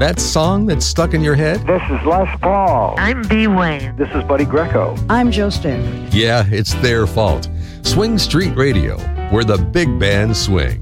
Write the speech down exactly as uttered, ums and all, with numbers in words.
That song that's stuck in your head? This is Les Paul. I'm B. Wayne. This is Buddy Greco. I'm Joe Stanford. Yeah, it's their fault. Swing Street Radio, where the big bands swing.